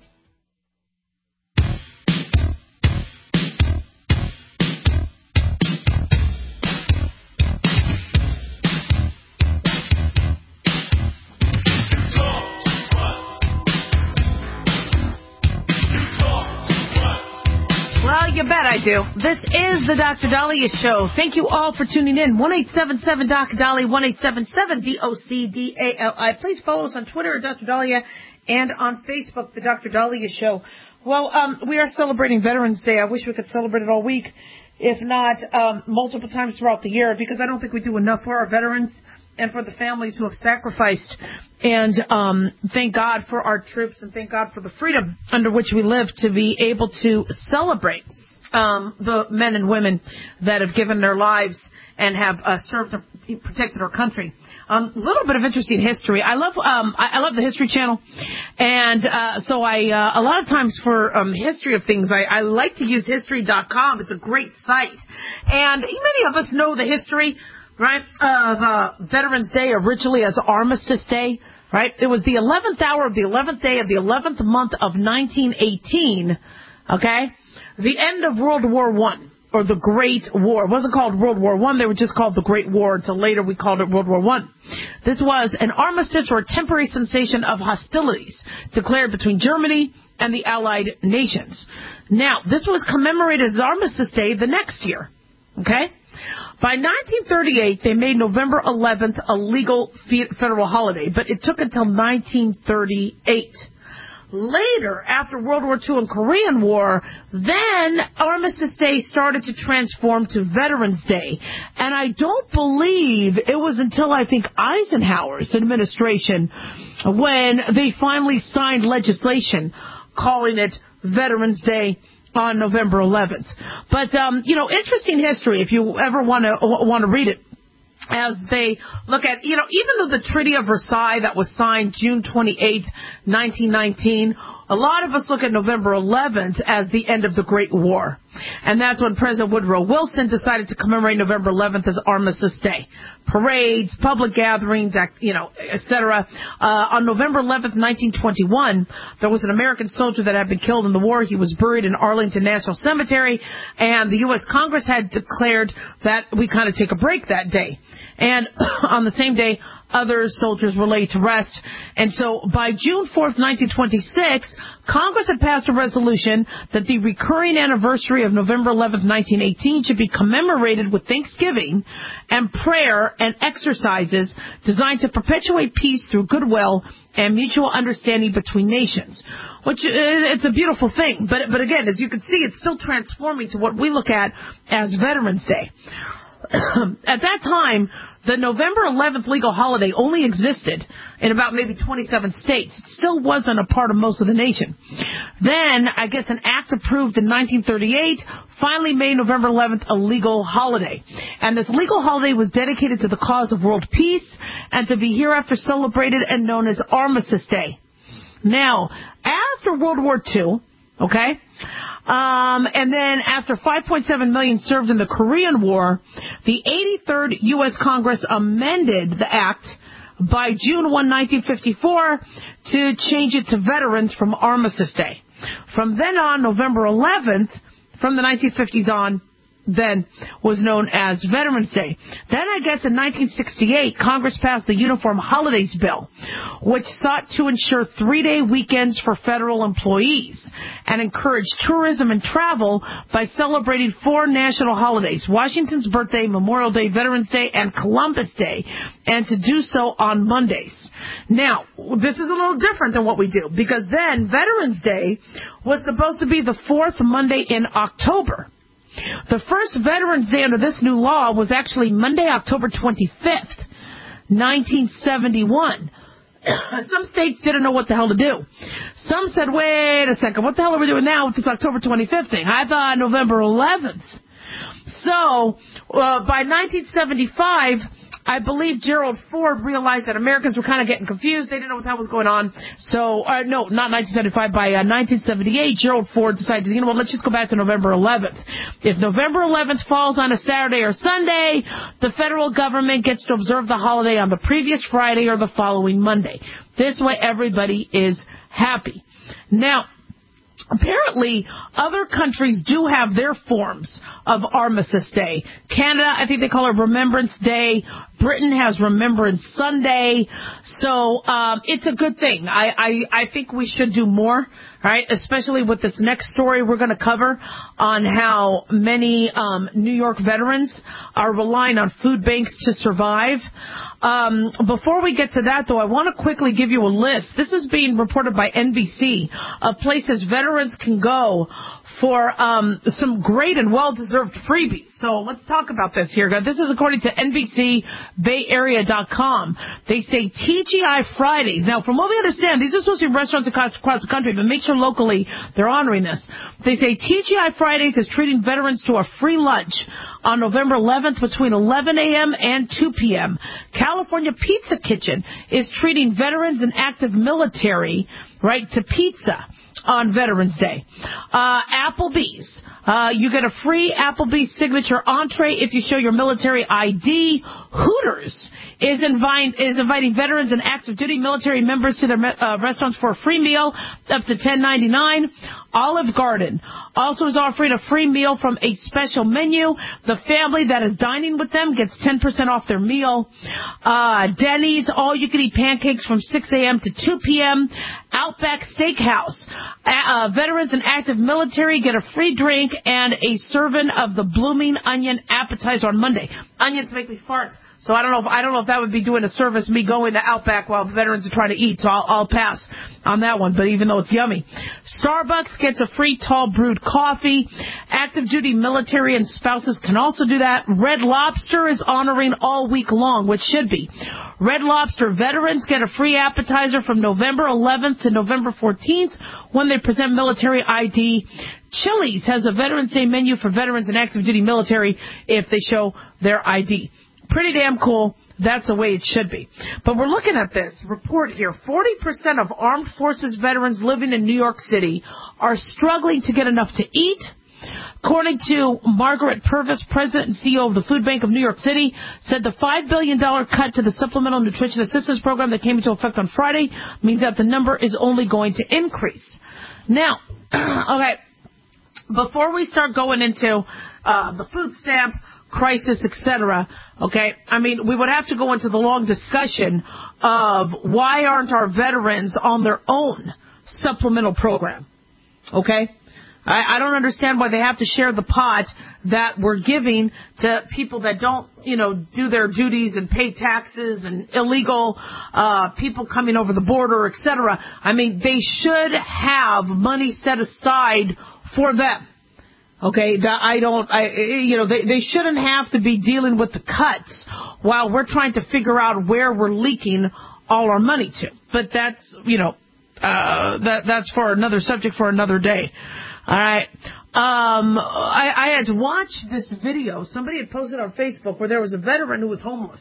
You bet I do. This is the Doctor Dahlia Show. Thank you all for tuning in. one eight seven seven D O C Dahlia, one eight seven seven D O C D A L I. Please follow us on Twitter at Doctor Dahlia and on Facebook, the Doctor Dahlia Show. Well, um, we are celebrating Veterans Day. I wish we could celebrate it all week, if not um, multiple times throughout the year, because I don't think we do enough for our veterans and for the families who have sacrificed. And um, thank God for our troops, and thank God for the freedom under which we live to be able to celebrate um, the men and women that have given their lives and have uh, served and protected our country. A um, little bit of interesting history. I love um, I, I love the History Channel, and uh, so I uh, a lot of times for um, history of things, I, I like to use history dot com. It's a great site, and many of us know the history, right, of uh, Veterans Day originally as Armistice Day, right? It was the eleventh hour of the eleventh day of the eleventh month of nineteen eighteen, okay? The end of World War One, or the Great War. It wasn't called World War One, they were just called the Great War, until later we called it World War One. This was an armistice or a temporary cessation of hostilities declared between Germany and the Allied nations. Now, this was commemorated as Armistice Day the next year, okay? By nineteen thirty-eight, they made November eleventh a legal federal holiday, but it took until nineteen thirty-eight. later, after World War Two and Korean War, then Armistice Day started to transform to Veterans Day. And I don't believe it was until, I think, Eisenhower's administration when they finally signed legislation calling it Veterans Day on November eleventh. But, um, you know, interesting history if you ever want to want to read it. As they look at, you know, even though the Treaty of Versailles that was signed June twenty-eighth, nineteen nineteen, a lot of us look at November eleventh as the end of the Great War. And that's when President Woodrow Wilson decided to commemorate November eleventh as Armistice Day. Parades, public gatherings, you know, et cetera. Uh, on November eleventh, nineteen twenty-one, there was an American soldier that had been killed in the war. He was buried in Arlington National Cemetery, and the U S Congress had declared that we kind of take a break that day. And on the same day, other soldiers were laid to rest. And so by June fourth, nineteen twenty-six, Congress had passed a resolution that the recurring anniversary of November eleventh, nineteen eighteen should be commemorated with Thanksgiving and prayer and exercises designed to perpetuate peace through goodwill and mutual understanding between nations. Which, it's a beautiful thing. But, but again, as you can see, it's still transforming to what we look at as Veterans Day. At that time, the November eleventh legal holiday only existed in about maybe twenty-seven states. It still wasn't a part of most of the nation. Then, I guess an act approved in nineteen thirty-eight finally made November eleventh a legal holiday. And this legal holiday was dedicated to the cause of world peace and to be hereafter celebrated and known as Armistice Day. Now, after World War Two, okay, Um, and then after five point seven million served in the Korean War, the eighty-third U S Congress amended the act by June first, nineteen fifty-four to change it to Veterans from Armistice Day. From then on, November eleventh, from the nineteen fifties on, then was known as Veterans Day. Then I guess in nineteen sixty-eight, Congress passed the Uniform Holidays Bill, which sought to ensure three-day weekends for federal employees and encourage tourism and travel by celebrating four national holidays: Washington's birthday, Memorial Day, Veterans Day, and Columbus Day, and to do so on Mondays. Now, this is a little different than what we do, because then Veterans Day was supposed to be the fourth Monday in October. The first Veterans Day under this new law was actually Monday, October twenty-fifth, nineteen seventy-one. Some states didn't know what the hell to do. Some said, wait a second, what the hell are we doing now with this October twenty-fifth thing? I thought November eleventh. So, uh, by nineteen seventy-five, I believe Gerald Ford realized that Americans were kind of getting confused. They didn't know what the hell was going on. So, uh, no, not nineteen seventy-five. By uh, nineteen seventy-eight, Gerald Ford decided, you know what, let's just go back to November eleventh. If November eleventh falls on a Saturday or Sunday, the federal government gets to observe the holiday on the previous Friday or the following Monday. This way, everybody is happy. Now, apparently, other countries do have their forms of Armistice Day. Canada, I think they call it Remembrance Day. Britain has Remembrance Sunday. So um, it's a good thing. I, I, I think we should do more, right? Especially with this next story we're going to cover on how many um, New York veterans are relying on food banks to survive. Um, before we get to that, though, I want to quickly give you a list. This is being reported by N B C of places veterans can go for um, some great and well-deserved freebies. So let's talk about this here. This is according to N B C Bay Area dot com. They say T G I Fridays. Now, from what we understand, these are supposed to be restaurants across, across the country, but make sure locally they're honoring this. They say T G I Fridays is treating veterans to a free lunch on November eleventh between eleven a.m. and two p.m. California Pizza Kitchen is treating veterans and active military, right, to pizza on Veterans Day. Uh, Applebee's. Uh, you get a free Applebee's signature entree if you show your military I D. Hooters is inviting, is inviting veterans and active duty military members to their uh, restaurants for a free meal up to ten ninety-nine. Olive Garden also is offering a free meal from a special menu. The family that is dining with them gets ten percent off their meal. Uh, Denny's, all-you-can-eat pancakes from six a.m. to two p.m. Outback Steakhouse. Uh, veterans and active military get a free drink drink and a serving of the blooming onion appetizer on Monday. Onions make me fart, so I don't know if I don't know if that would be doing a service, me going to Outback while the veterans are trying to eat, so I'll, I'll pass on that one, but even though it's yummy. Starbucks gets a free tall brewed coffee. Active duty military and spouses can also do that. Red Lobster is honoring all week long, which should be. Red Lobster veterans get a free appetizer from November eleventh to November fourteenth when they present military I D. Chili's has a Veterans Day menu for veterans and active duty military if they show their I D. Pretty damn cool. That's the way it should be. But we're looking at this report here. forty percent of armed forces veterans living in New York City are struggling to get enough to eat. According to Margaret Purvis, president and C E O of the Food Bank of New York City, said the five billion dollars cut to the Supplemental Nutrition Assistance Program that came into effect on Friday means that the number is only going to increase. Now, okay, before we start going into uh, the food stamp crisis, et cetera, okay, I mean, we would have to go into the long discussion of why aren't our veterans on their own supplemental program, okay? I, I don't understand why they have to share the pot that we're giving to people that don't, you know, do their duties and pay taxes and illegal uh people coming over the border, et cetera. I mean, they should have money set aside for them. Okay, that I don't, I, you know, they, they shouldn't have to be dealing with the cuts while we're trying to figure out where we're leaking all our money to. But that's, you know, uh, that, that's for another subject for another day. All right. Um, I, I had to watch this video. Somebody had posted on Facebook where there was a veteran who was homeless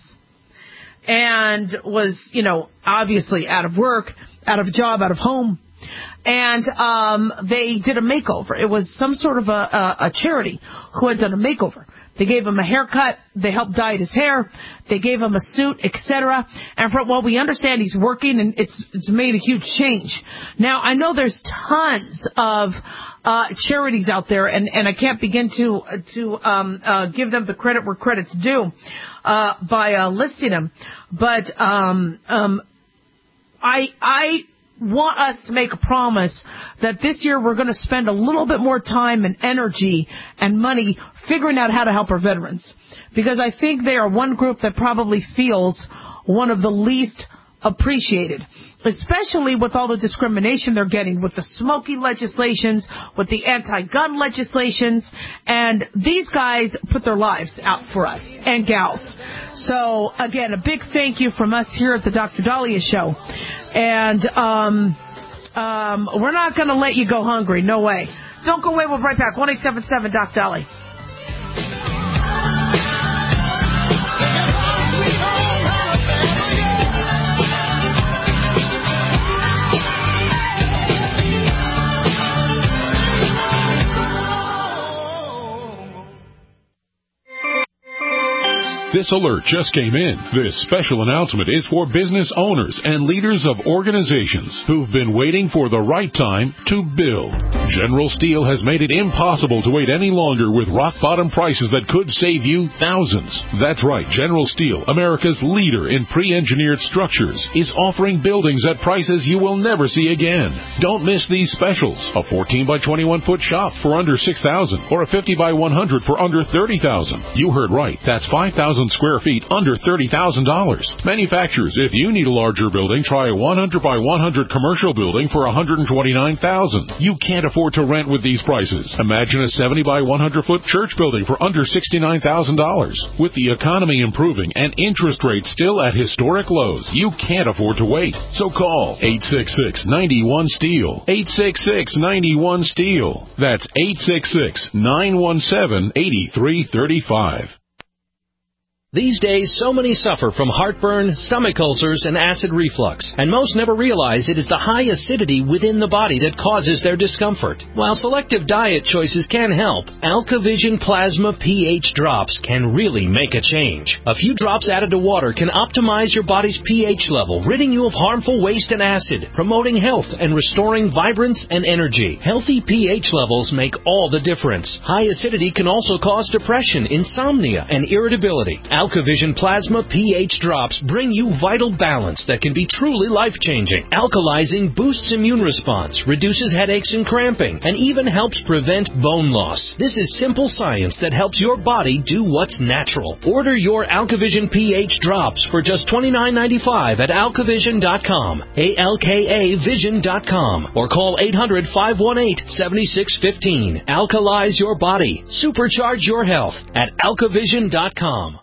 and was, you know, obviously out of work, out of job, out of home. And um, they did a makeover. It was some sort of a, a, a charity who had done a makeover. They gave him a haircut. They helped dye his hair. They gave him a suit, et cetera. And from what we understand, he's working, and it's it's made a huge change. Now, I know there's tons of uh, charities out there, and, and I can't begin to to um, uh, give them the credit where credit's due uh, by uh, listing them. But um, um, I I. want us to make a promise that this year we're going to spend a little bit more time and energy and money figuring out how to help our veterans. Because I think they are one group that probably feels one of the least appreciated, especially with all the discrimination they're getting with the smoking legislations, with the anti-gun legislations, and these guys put their lives out for us, and gals. So, again, a big thank you from us here at the Doctor Daliah Show. And um, um, we're not going to let you go hungry. No way. Don't go away. We'll be right back. one eight seven seven Doc Dolly. This alert just came in. This special announcement is for business owners and leaders of organizations who've been waiting for the right time to build. General Steel has made it impossible to wait any longer with rock-bottom prices that could save you thousands. That's right. General Steel, America's leader in pre-engineered structures, is offering buildings at prices you will never see again. Don't miss these specials. A fourteen by twenty-one foot shop for under six thousand dollars or a fifty by one hundred for under thirty thousand dollars. You heard right. That's five thousand square feet under thirty thousand dollars. Manufacturers, if you need a larger building, try a one hundred by one hundred commercial building for one hundred twenty-nine thousand dollars. You can't afford to rent with these prices. Imagine a seventy by one hundred foot church building for under sixty-nine thousand dollars. With the economy improving and interest rates still at historic lows, you can't afford to wait. So call eight six six, nine one, STEEL. eight six six, nine one, STEEL. That's eight six six, nine one seven, eight three three five. These days, so many suffer from heartburn, stomach ulcers, and acid reflux, and most never realize it is the high acidity within the body that causes their discomfort. While selective diet choices can help, AlkaVision Plasma pH drops can really make a change. A few drops added to water can optimize your body's pH level, ridding you of harmful waste and acid, promoting health and restoring vibrance and energy. Healthy pH levels make all the difference. High acidity can also cause depression, insomnia, and irritability. AlkaVision Plasma pH Drops bring you vital balance that can be truly life-changing. Alkalizing boosts immune response, reduces headaches and cramping, and even helps prevent bone loss. This is simple science that helps your body do what's natural. Order your AlkaVision pH Drops for just twenty-nine ninety-five at alkavision dot com, A L K A vision dot com, or call eight hundred, five one eight, seven six one five. Alkalize your body. Supercharge your health at alkavision dot com.